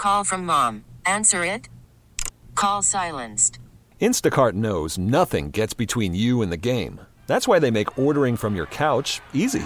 Call from mom. Answer it. Call silenced. Instacart knows nothing gets between you and the game. That's why they make ordering from your couch easy.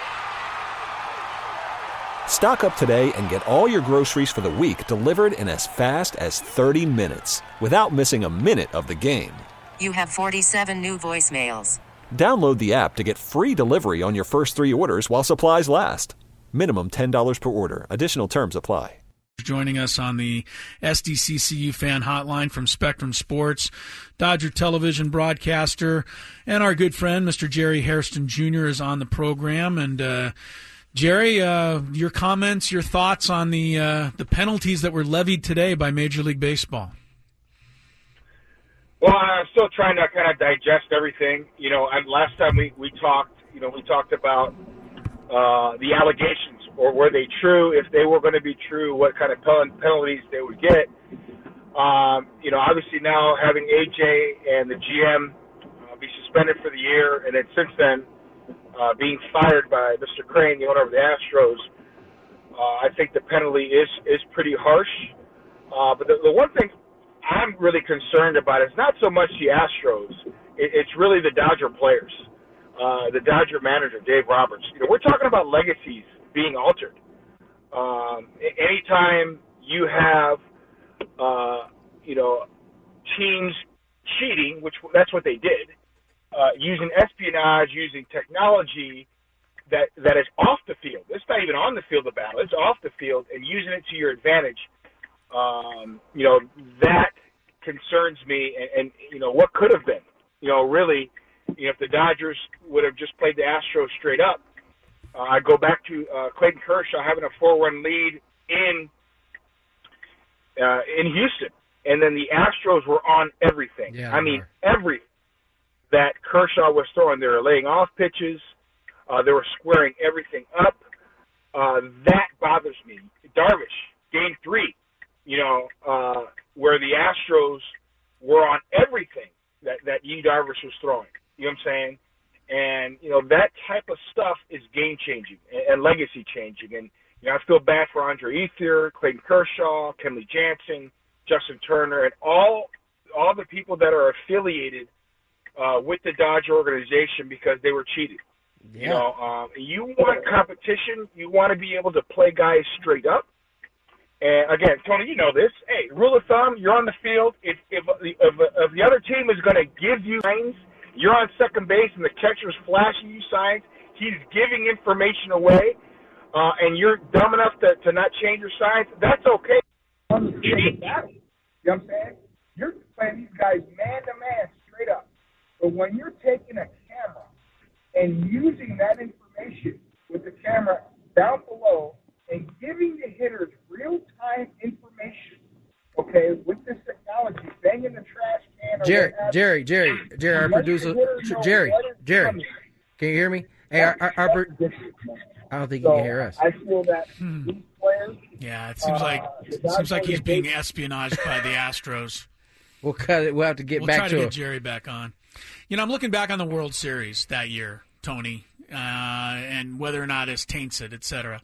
Stock up today and get all your groceries for the week delivered in as fast as 30 minutes without missing a minute of the game. You have 47 new voicemails. Download the app to get free delivery on your first 3 orders while supplies last. Minimum $10 per order. Additional terms apply. Joining us on the SDCCU fan hotline from Spectrum Sports, Dodger television broadcaster, and our good friend, Mr. Jerry Hairston Jr. is on the program. And Jerry, your comments, your thoughts on the penalties that were levied today by Major League Baseball? Well, I'm still trying to kind of digest everything. You know, last time we talked, we talked about the allegations, or were they true? If they were going to be true, what kind of penalties they would get? Obviously now having AJ and the GM be suspended for the year, and then since then being fired by Mr. Crane, the owner of the Astros, I think the penalty is pretty harsh. But the one thing I'm really concerned about is not so much the Astros. It's really the Dodger players, the Dodger manager, Dave Roberts. We're talking about legacies being altered. Anytime you have, teams cheating, which that's what they did, using espionage, using technology that is off the field. It's not even on the field of battle. It's off the field, and using it to your advantage. That concerns me, and what could have been. Really, if the Dodgers would have just played the Astros straight up, I go back to Clayton Kershaw having a 4-1 lead in Houston, and then the Astros were on everything. Yeah, everything that Kershaw was throwing. They were laying off pitches. They were squaring everything up. That bothers me. Darvish, Game 3, where the Astros were on everything that Yu Darvish was throwing. You know what I'm saying? And, that type of stuff is game-changing and legacy-changing. And, I feel bad for Andre Ethier, Clayton Kershaw, Kenley Jansen, Justin Turner, and all the people that are affiliated with the Dodger organization because they were cheated. Yeah. You want competition. You want to be able to play guys straight up. And, again, Tony, you know this. Hey, rule of thumb, you're on the field. If the other team is going to give you signs, you're on second base and the catcher's flashing you signs, he's giving information away, and you're dumb enough to not change your signs, that's okay. You know what I'm saying? You're playing these guys man-to-man straight up. But when you're taking a camera and using that information with the camera down below and giving the hitters real-time information, okay, with this technology, banging the trash can. Jerry, our producer, Jerry, can you hear me? Hey, our I don't think he can hear us. I feel that these players. Yeah, it seems like he's being espionaged by the Astros. We'll cut it. We'll have to get back to We'll try to get Jerry back on. I'm looking back on the World Series that year, Tony, and whether or not it's taints it, et cetera.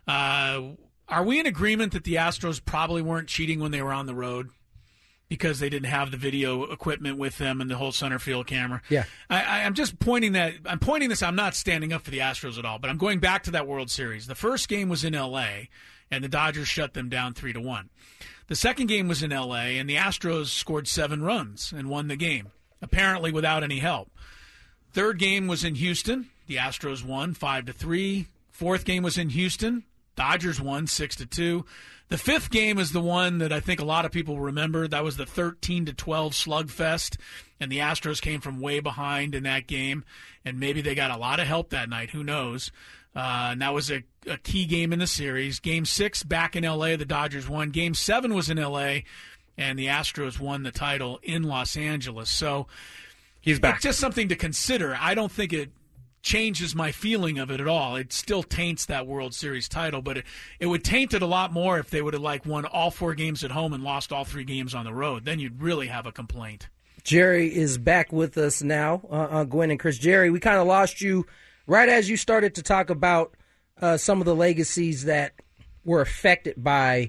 Are we in agreement that the Astros probably weren't cheating when they were on the road because they didn't have the video equipment with them and the whole center field camera? Yeah. I'm just pointing this. I'm not standing up for the Astros at all, but I'm going back to that World Series. The first game was in L.A., and the Dodgers shut them down 3-1. The second game was in L.A., and the Astros scored 7 runs and won the game, apparently without any help. Third game was in Houston. The Astros won 5-3. Fourth game was in Houston. Dodgers won 6-2. The fifth game is the one that I think a lot of people remember. That was the 13-12 slugfest, and the Astros came from way behind in that game, and maybe they got a lot of help that night. Who knows? And that was a key game in the series. Game 6 back in L.A., the Dodgers won. Game 7 was in L.A., and the Astros won the title in Los Angeles. So he's back. It's just something to consider. I don't think it changes my feeling of it at all. It still taints that World Series title, but it would taint it a lot more if they would have won all 4 games at home and lost all 3 games on the road. Then you'd really have a complaint. Jerry is back with us now, Gwen and Chris. Jerry, we kind of lost you right as you started to talk about some of the legacies that were affected by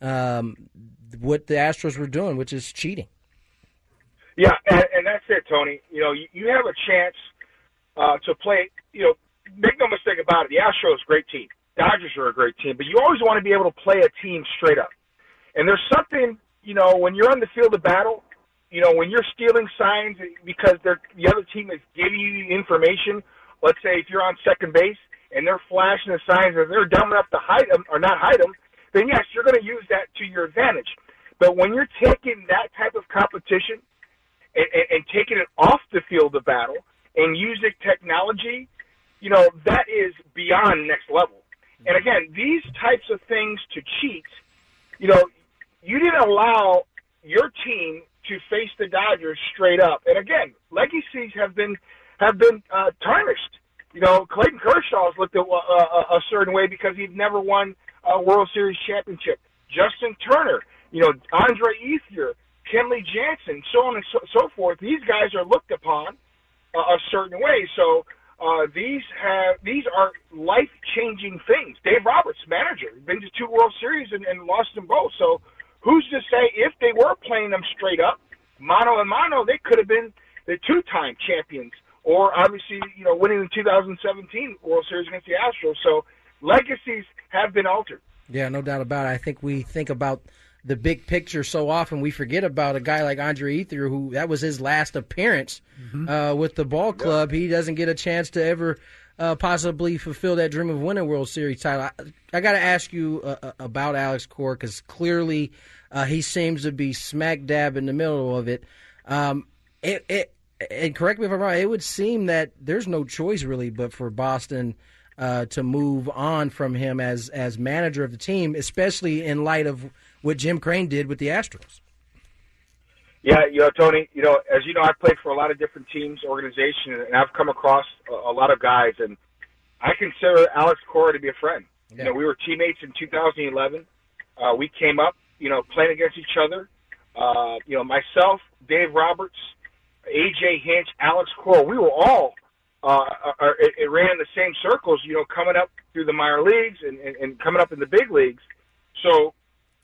what the Astros were doing, which is cheating. Yeah, and that's it, Tony. You have a chance to play. Make no mistake about it. The Astros, great team. Dodgers are a great team, but you always want to be able to play a team straight up. And there's something, when you're on the field of battle, when you're stealing signs because the other team is giving you the information. Let's say if you're on second base and they're flashing the signs and they're dumb enough to hide them or not hide them, then yes, you're going to use that to your advantage. But when you're taking that type of competition and taking it off the field of battle and using technology, that is beyond next level. And again, these types of things to cheat, you didn't allow your team to face the Dodgers straight up. And again, legacies have been tarnished. Clayton Kershaw has looked at a certain way because he'd never won a World Series championship. Justin Turner, Andre Ethier, Kenley Jansen, so on and so forth. These guys are looked upon a certain way. So these are life-changing things. Dave Roberts, manager, been to 2 World Series and lost them both. So who's to say if they were playing them straight up, mano a mano, they could have been the 2-time champions, or obviously, winning the 2017 World Series against the Astros. So legacies have been altered. Yeah, no doubt about it. I think we think about the big picture so often, we forget about a guy like Andre Ethier, who that was his last appearance with the ball club. He doesn't get a chance to ever possibly fulfill that dream of winning a World Series title. I got to ask you about Alex Cora, because clearly he seems to be smack dab in the middle of it. And correct me if I'm wrong, it would seem that there's no choice really but for Boston to move on from him as manager of the team, especially in light of what Jim Crane did with the Astros. Yeah, Tony, as you know, I've played for a lot of different teams, organizations, and I've come across a lot of guys, and I consider Alex Cora to be a friend. Yeah. We were teammates in 2011. We came up, playing against each other. Myself, Dave Roberts, A.J. Hinch, Alex Cora, we were all it ran in the same circles, coming up through the minor leagues and coming up in the big leagues. So,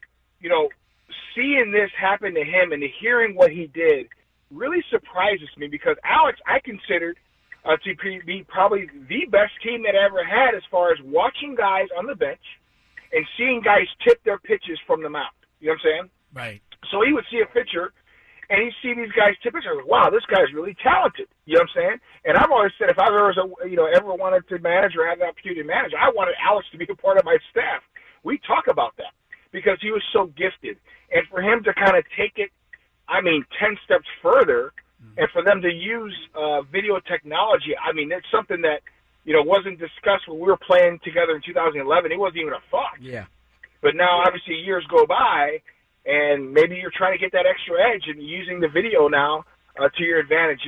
seeing this happen to him and hearing what he did really surprises me, because Alex, I considered to be probably the best team that I ever had as far as watching guys on the bench and seeing guys tip their pitches from the mound. You know what I'm saying? Right. So he would see a pitcher, and he'd see these guys tip pitches. Wow, this guy's really talented. You know what I'm saying? And I've always said if I've ever wanted to manage or have the opportunity to manage, I wanted Alex to be a part of my staff. We talk about that because he was so gifted. And for him to kind of take it, 10 steps further, and for them to use video technology, it's something that, wasn't discussed when we were playing together in 2011. It wasn't even a thought. Yeah. But now, obviously, years go by, and maybe you're trying to get that extra edge and using the video now to your advantage.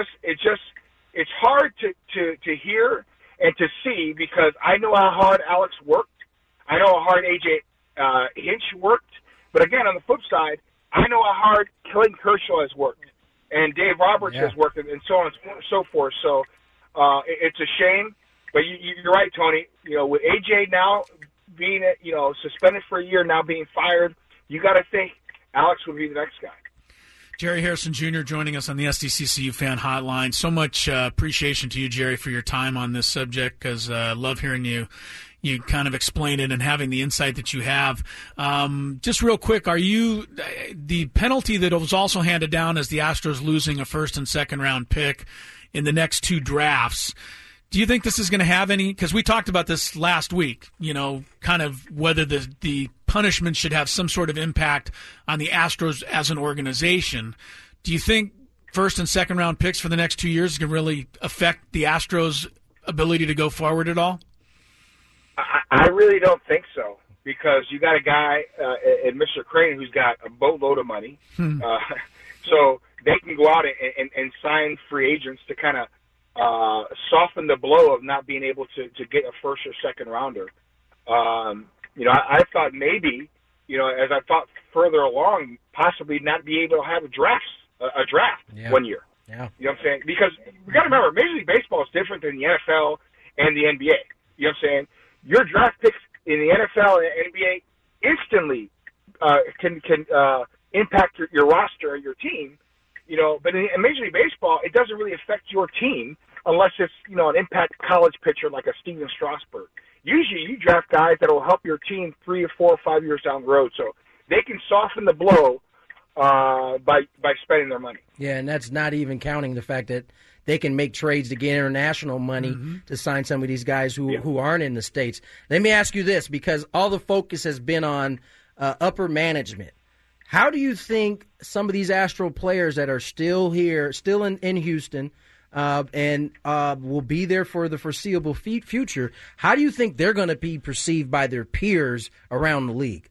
It's hard to hear and to see, because I know how hard Alex worked. I know how hard A.J. Hinch worked. But again, on the flip side, I know how hard Clayton Kershaw has worked, and Dave Roberts has worked, and so on and so forth. So it's a shame, but you're right, Tony. With AJ now being suspended for a year, now being fired, you got to think Alex would be the next guy. Jerry Harrison Jr. joining us on the SDCCU Fan Hotline. So much appreciation to you, Jerry, for your time on this subject, because I love hearing you kind of explain it and having the insight that you have. Just real quick, are you the penalty that was also handed down as the Astros losing a first and second round pick in the next 2 drafts? Do you think this is going to have any? Because we talked about this last week, kind of whether the punishment should have some sort of impact on the Astros as an organization. Do you think first and second round picks for the next 2 years can really affect the Astros' ability to go forward at all? I really don't think so, because you got a guy in Mr. Crane who's got a boatload of money. So they can go out and sign free agents to kind of soften the blow of not being able to get a first or second rounder. I thought maybe, as I thought further along, possibly not be able to have a draft 1 year. Yeah. You know what I'm saying? Because we got to remember, Major League Baseball is different than the NFL and the NBA. You know what I'm saying? Your draft picks in the NFL and NBA instantly impact your roster or your team. But in Major League Baseball, it doesn't really affect your team unless it's an impact college pitcher like a Steven Strasburg. Usually, you draft guys that will help your team 3 or 4 or 5 years down the road, so they can soften the blow by spending their money. Yeah, and that's not even counting the fact that they can make trades to get international money to sign some of these guys who aren't in the States. Let me ask you this, because all the focus has been on upper management. How do you think some of these Astro players that are still here, still in Houston, and will be there for the foreseeable future, how do you think they're going to be perceived by their peers around the league?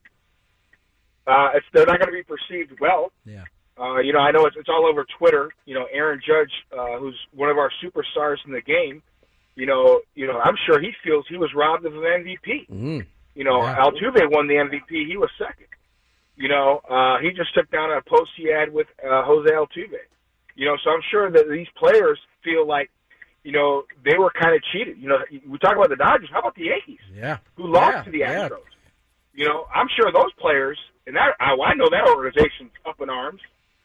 They're not going to be perceived well. Yeah. I know it's all over Twitter. Aaron Judge, who's one of our superstars in the game, I'm sure he feels he was robbed of an MVP. Altuve won the MVP. He was second. He just took down a post he had with Jose Altuve. So I'm sure that these players feel like, they were kind of cheated. We talk about the Dodgers. How about the Yankees? Yeah. Who lost to the Astros? I'm sure those players, and I know that organization's up in arms.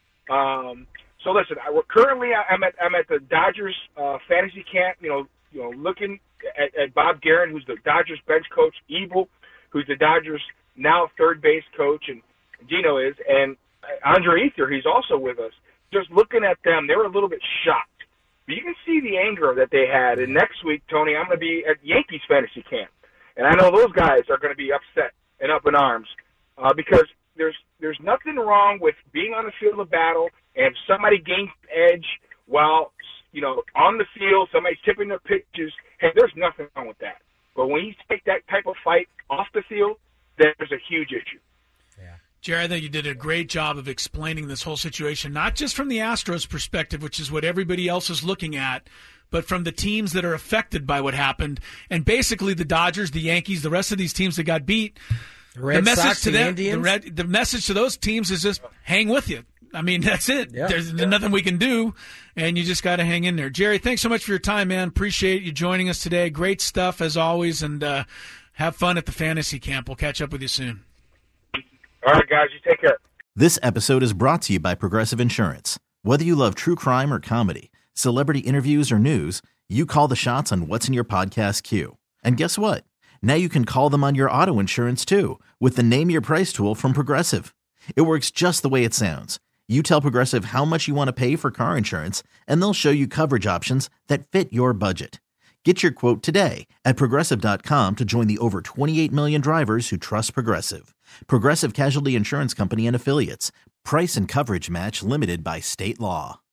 So listen, I'm at the Dodgers fantasy camp. Looking at Bob Guerin, who's the Dodgers bench coach, Ebel, who's the Dodgers now third base coach, and Dino is, and Andre Ethier, he's also with us. Just looking at them, they were a little bit shocked. But you can see the anger that they had. And next week, Tony, I'm going to be at Yankees fantasy camp, and I know those guys are going to be upset and up in arms because there's nothing wrong with being on the field of battle and if somebody gains edge while on the field, somebody's tipping their pitches. Hey, there's nothing wrong with that. But when you take that type of fight off the field, there's a huge issue. Jerry, I think you did a great job of explaining this whole situation, not just from the Astros' perspective, which is what everybody else is looking at, but from the teams that are affected by what happened. And basically the Dodgers, the Yankees, the rest of these teams that got beat, Red the message Sox, to them, Indians. the message to those teams is just hang with you. I mean, that's it. Yeah. There's nothing we can do, and you just got to hang in there. Jerry, thanks so much for your time, man. Appreciate you joining us today. Great stuff, as always, and have fun at the fantasy camp. We'll catch up with you soon. All right, guys, you take care. This episode is brought to you by Progressive Insurance. Whether you love true crime or comedy, celebrity interviews or news, you call the shots on what's in your podcast queue. And guess what? Now you can call them on your auto insurance too with the Name Your Price tool from Progressive. It works just the way it sounds. You tell Progressive how much you want to pay for car insurance, and they'll show you coverage options that fit your budget. Get your quote today at Progressive.com to join the over 28 million drivers who trust Progressive. Progressive Casualty Insurance Company and Affiliates. Price and coverage match limited by state law.